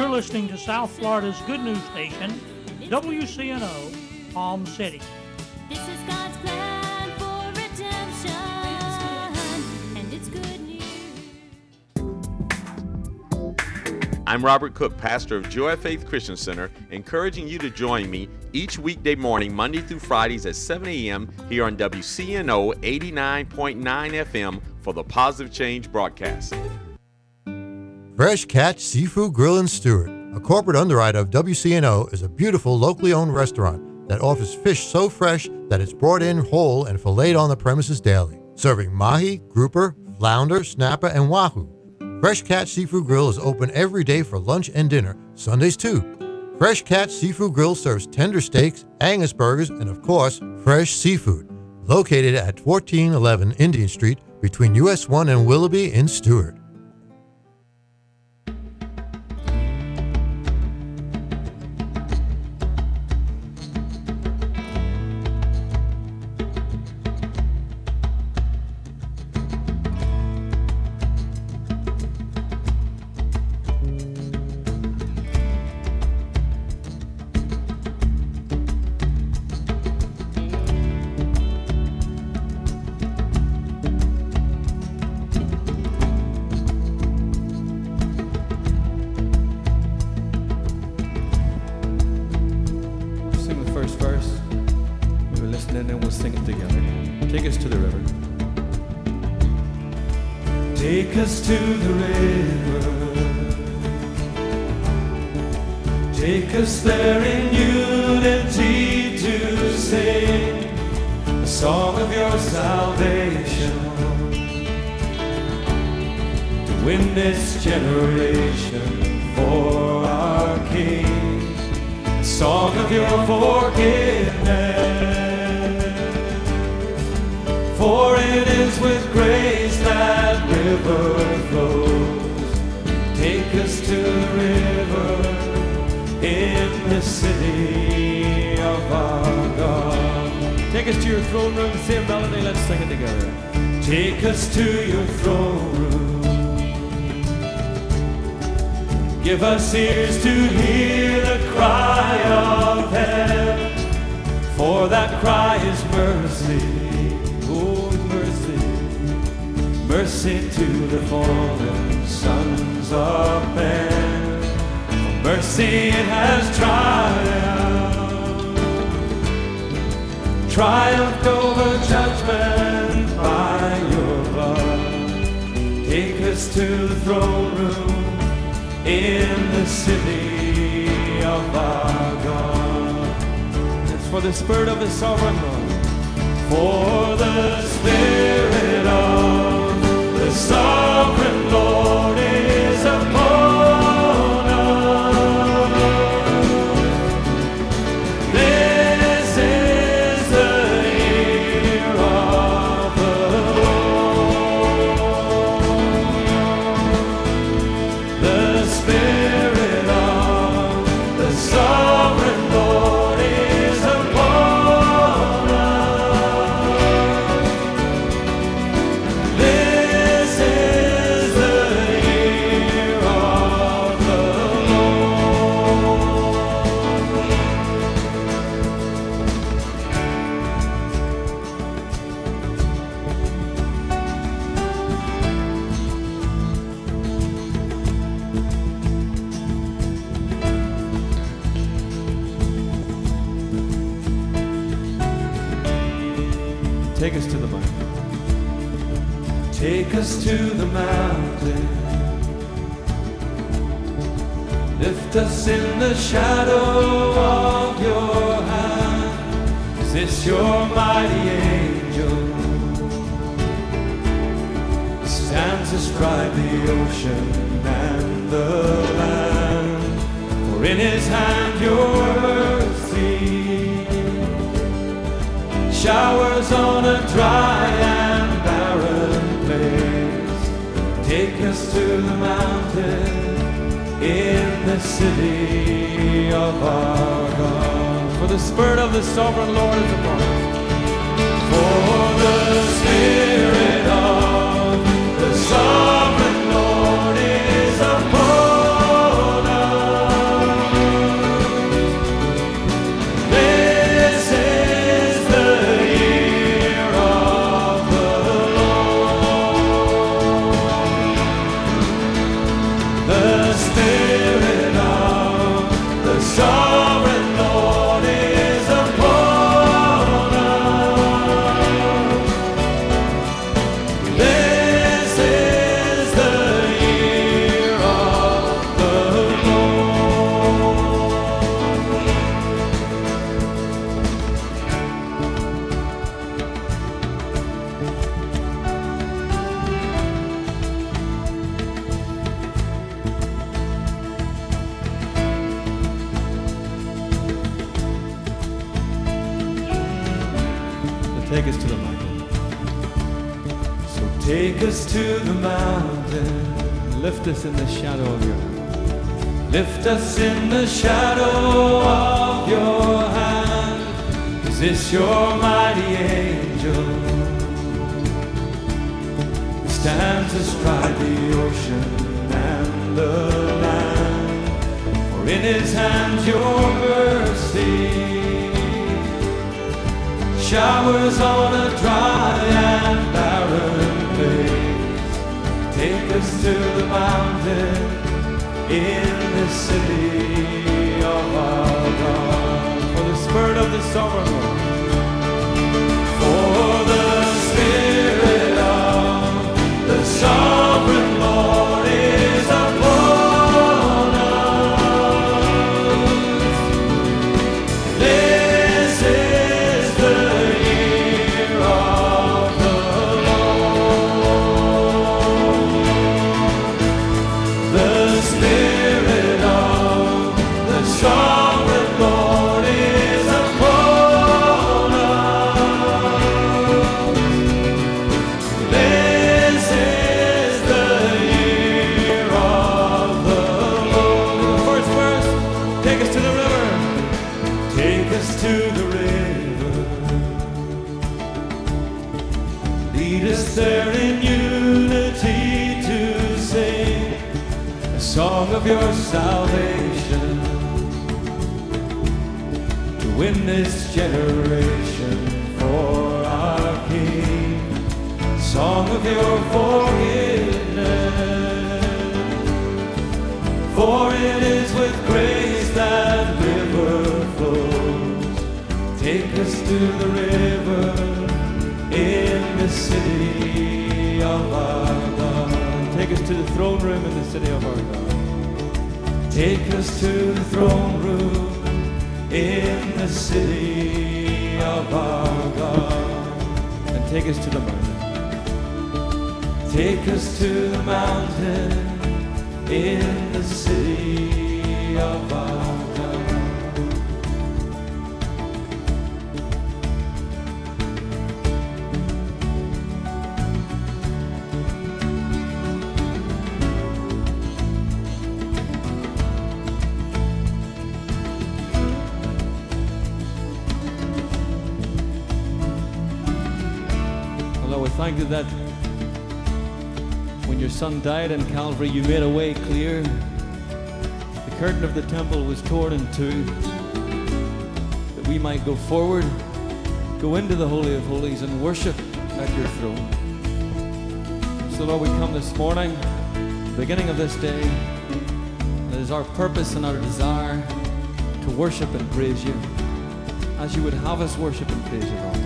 listening to South Florida's good news station, WCNO, Palm City. This is God's plan for redemption, and it's good news. I'm Robert Cook, pastor of Joy of Faith Christian Center, encouraging you to join me each weekday morning, Monday through Fridays at 7 a.m. here on WCNO 89.9 FM for the Positive Change broadcast. Fresh Catch Seafood Grill in Stewart, a corporate underwriter of WCNO, is a beautiful locally owned restaurant that offers fish so fresh that it's brought in whole and filleted on the premises daily, serving mahi, grouper, flounder, snapper, and wahoo. Fresh Catch Seafood Grill is open every day for lunch and dinner, Sundays too. Fresh Catch Seafood Grill serves tender steaks, Angus burgers, and of course, fresh seafood. Located at 1411 Indian Street between US 1 and Willoughby in Stewart. Take us to the river. Take us there in unity to sing a song of your salvation, to win this generation for our King, a song of your forgiveness. For it is with grace that river flows. Take us to the river in the city of our God. Take us to your throne room, same melody, let's sing it together. Take us to your throne room. Give us ears to hear the cry of heaven, for that cry is mercy. Mercy to the fallen sons of men. For mercy it has triumphed over judgment by your blood. Take us to the throne room in the city of our God. It's for the Spirit of the Sovereign Lord. For the Spirit of the Sovereign Lord is upon us. This is the year of the Lord. The Spirit of the Sovereign Lord is upon us. This is the year of the Lord. Take us to the mountain. Take us to the mountain. Lift us in the shadow of your hand. Is this your mighty angel? Stands astride the ocean and the land. For in his hand your mercy showers on a dry and barren place. Take us to the mountain in the city of our God. For the Spirit of the Sovereign Lord is upon us. For the Spirit of the Sovereign Lord is upon us. Take us to the mountain. So take us to the mountain. Lift us in the shadow of your hand. Lift us in the shadow of your hand. Is this your mighty angel? Who stands astride the ocean and the land. For in his hands your mercy showers on a dry and barren place. Take us to the mountain in the city of our God. For the spirit of the sovereign Lord. For the spirit of the sovereign Lord is upon us. This is the year of the Lord. The spirit of the sovereign Lord is upon us. This is the year of the Lord. The first verse, take us to the river. Take us to the river. Lead us there in unity to sing a song of your salvation. To win this generation for our King. Song of your forgiveness. For it is with grace that river flows. Take us to the river in the city of our God. Take us to the throne room in the city of our God. Take us to the throne room in the city of our God. And take us to the mountain. Take us to the mountain in the city of our God. Lord, we thank you that when your son died on Calvary, you made a way clear. The curtain of the temple was torn in two, that we might go forward, go into the Holy of Holies and worship at your throne. So Lord, we come this morning, beginning of this day, and it is our purpose and our desire to worship and praise you as you would have us worship and praise you, Lord.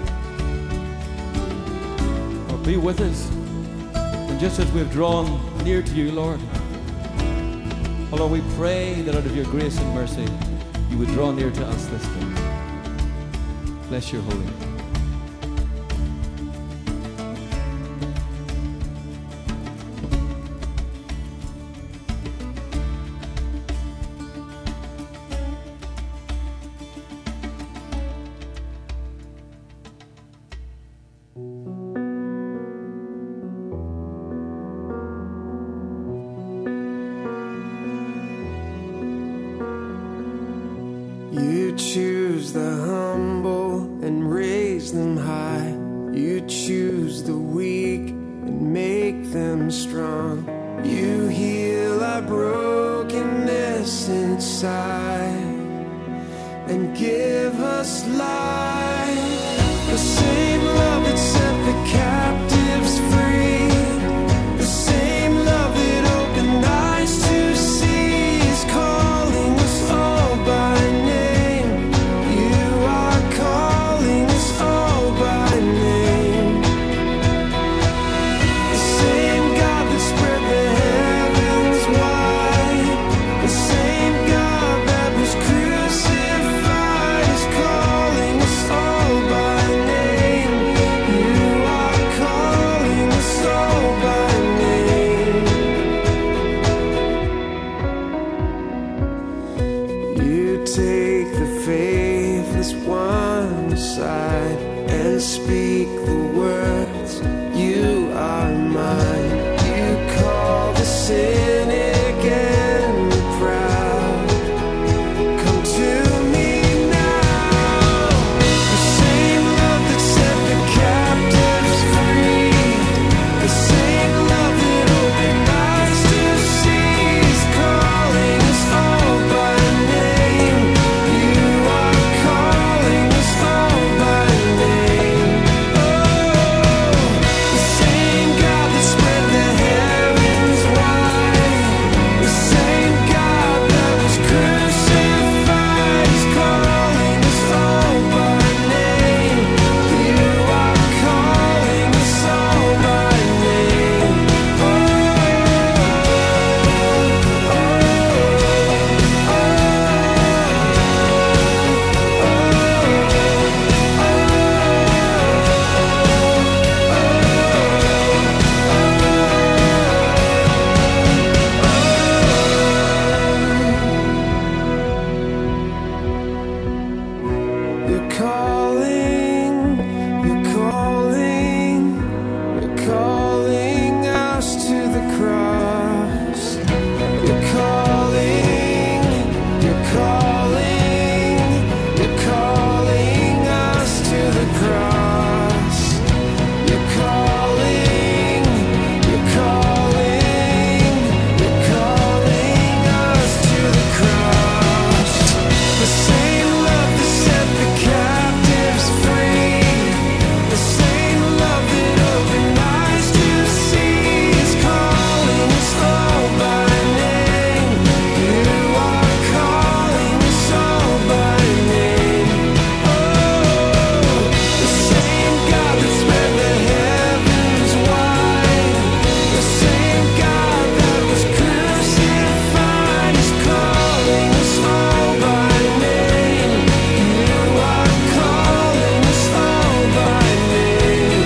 Lord, be with us. And just as we've drawn near to you, Lord, oh Lord, we pray that out of your grace and mercy, you would draw near to us this day. Bless your holy name. You choose the humble and raise them high. You choose the weak and make them strong. You heal our brokenness inside and give us life. The same love that set the captives free, the same love that opened eyes to see is calling us all by name. You are calling us all by name. The same God that spread the heavens wide, the same God that was crucified is calling us all by name. You are calling us all by name. You take the faithless one aside and speak the words, you are mine. You call the cynic and the proud. Come to me now. The same love that set the captives free, the same love that opened eyes to see is calling us all by name. You are calling us all by name. Oh, the same God that spread the heavens wide, the same God that was crucified is calling us all by name. You are calling us all by name. You're calling, you're calling, you're calling us to the cross. You're calling, you're calling, you're calling us to the cross. You're calling, you're calling, you're calling us to the cross. The same love that set the captives free, the same love that opened eyes to see is calling us all by name. You are calling us all by name. Oh, the same God that spread the heavens wide, the same God that was crucified is calling us all by name. You are calling us all by name.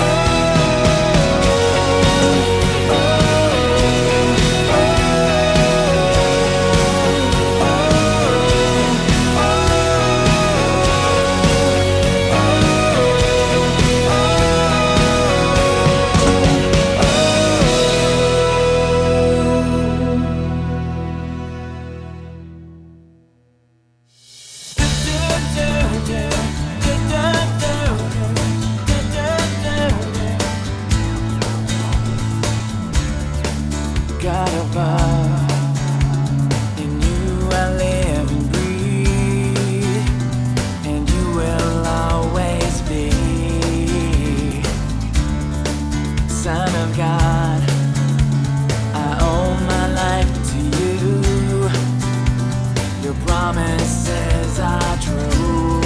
God above, in you I live and breathe, and you will always be. Son of God, I owe my life to you. Your promises are true.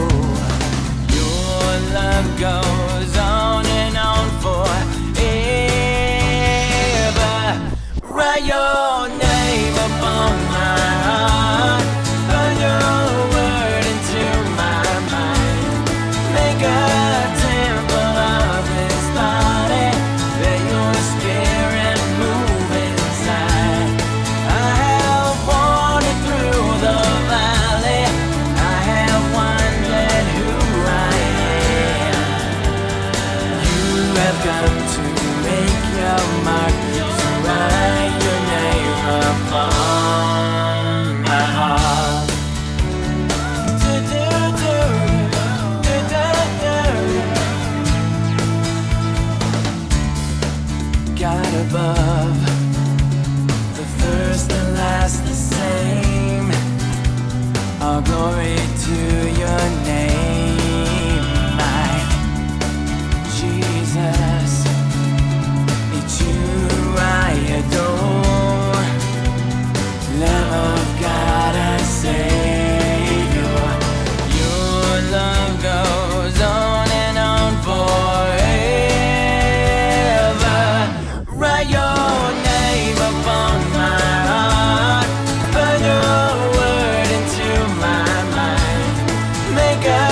Your love goes on and on forever. Write your name upon my heart, put your word into my mind. Make a temple of this body, let your spirit move inside. I have wandered through the valley, I have wondered who I am. You have come to make your mark, so write your name upon my heart. God above, the first and last the same. All glory to your name, my Jesus. It's you I adore, Lamb of God and Savior. Your love goes on and on forever. Write your name upon my heart, put your word into my mind. Make a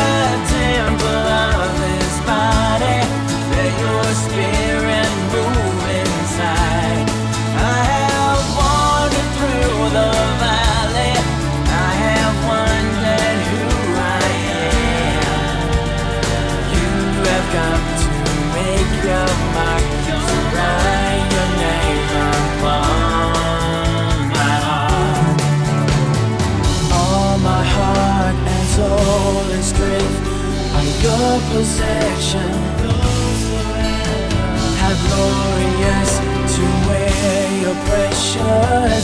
your possession. How glorious to wear your precious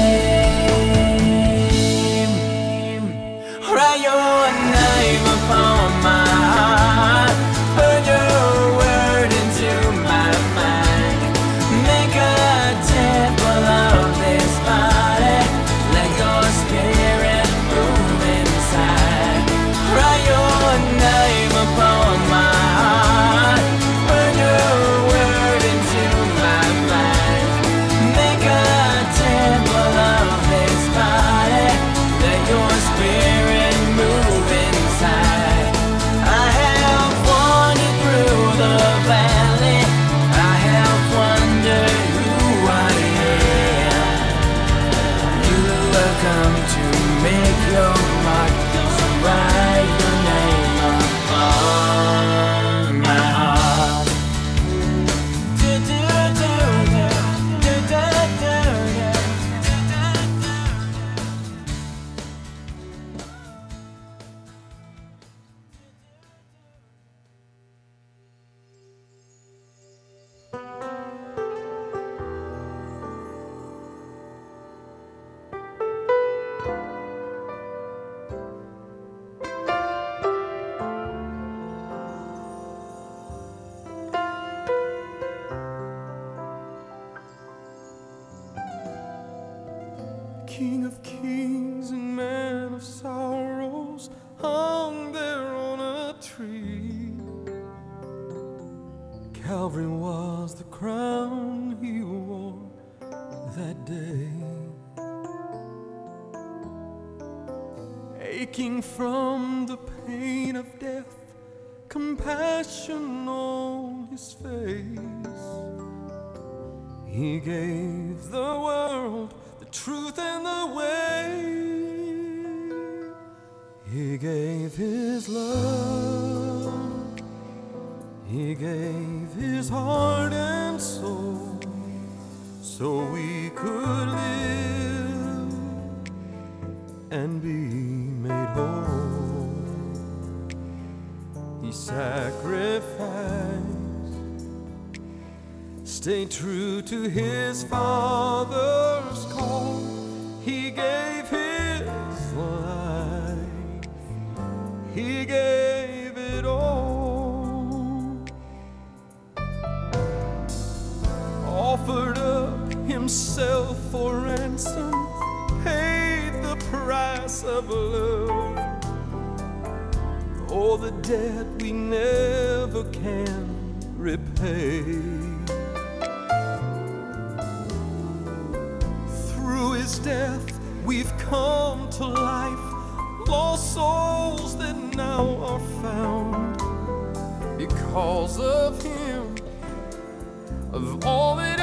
name. Write your name upon my heart, put your word into my mind. Make a temple of this body, let your spirit move inside. Write your name upon my heart, put your word into my mind. Make a temple of this body, let your spirit move inside. I have wandered through the valley, I have wondered who I am. You have come to make your mark, so write your name upon my heart. King of kings and man of sorrows hung there on a tree. Calvary was the crown he wore that day. Aching from the pain of death, compassion on his face. He gave the world the truth and the way. He gave his love. He gave his heart and soul, so we could live and be made whole. He sacrificed, stayed true to his Father's call. He gave his life, he gave it all. Offered up himself for ransom, paid the price of love. Oh, the debt we never can repay. Through his death we've come to life, lost souls that now are found. Because of him, of all that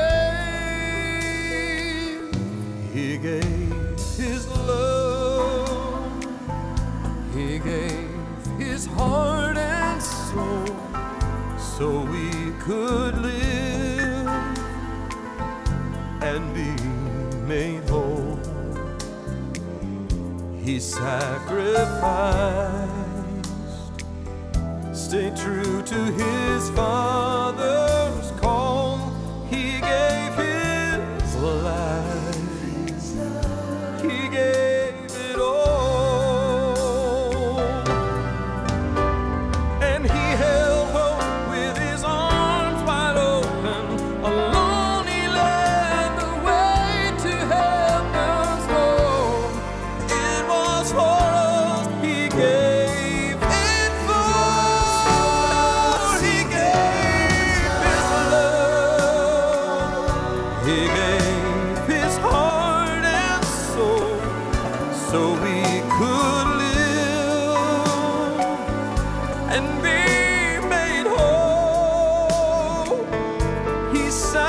he gave his love, he gave his heart and soul, so we could live and be made whole. He sacrificed, stayed true to his Father's call. He gave his life, he gave it all. And he held hope with his arms wide open. Alone he led the way to heaven's throne. It was for us he gave it for. He gave his love, he gave his heart and soul, so we could live and be made whole. He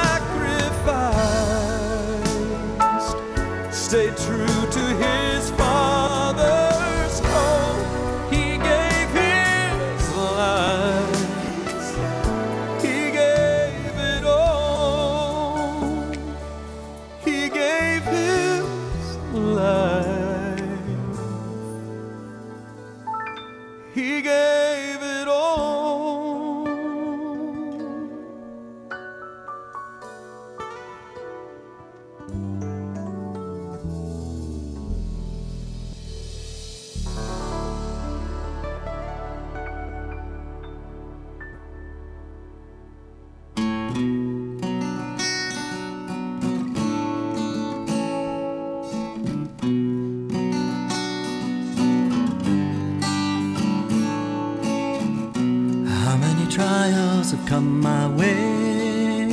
sacrificed, stayed true to his Father's call. He gave his life, he gave it all. He gave his life, he gave it all. trials have come my way,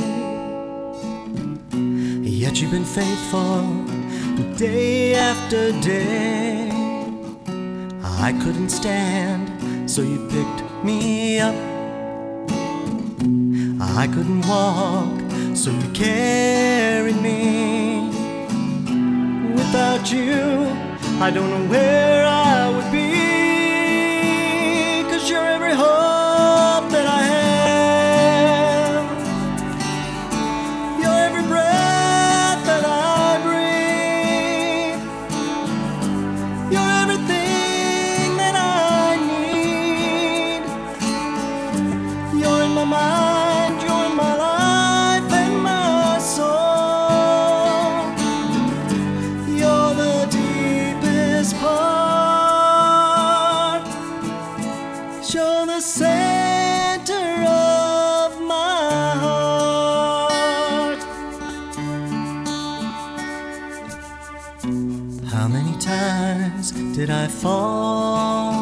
yet you've been faithful day after day. I couldn't stand, so you picked me up. I couldn't walk, so you carried me. Without you, I don't know where I would be, 'cause you're every hope that I have. You're every breath that I breathe. You're everything that I need. You're in my mind, you're in my life and my soul. You're the deepest part. You're the center of my heart. How many times did I fall?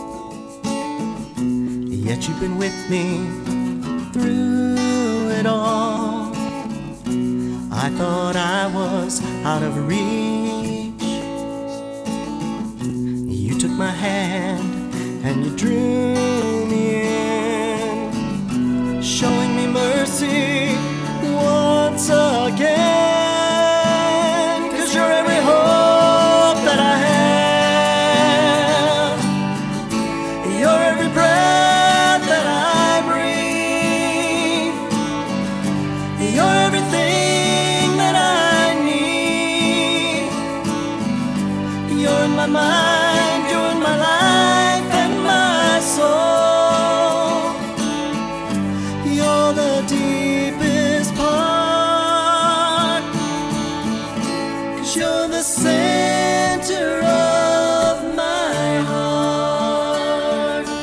Yet you've been with me through it all. I thought I was out of reach. You took my hand and you drew me in, showing me mercy once again. 'Cause you're every hope that I have. You're every breath that I breathe. You're everything that I need. You're in my mind, you're in my life and my soul. You're the deepest part, 'cause you're the center of my heart.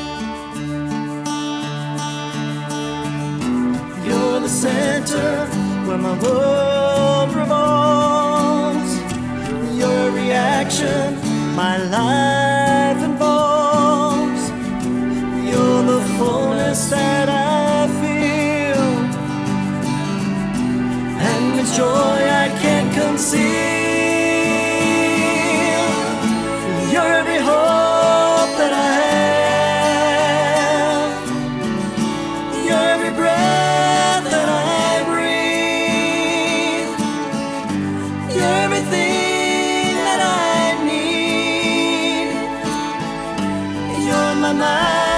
You're the center where my world revolves. Your reaction my life involves. You're the fullness that I feel, and it's joy I can't conceal. You're every hope that I have. You're every breath that I breathe. You're everything that I need. You're in my mind.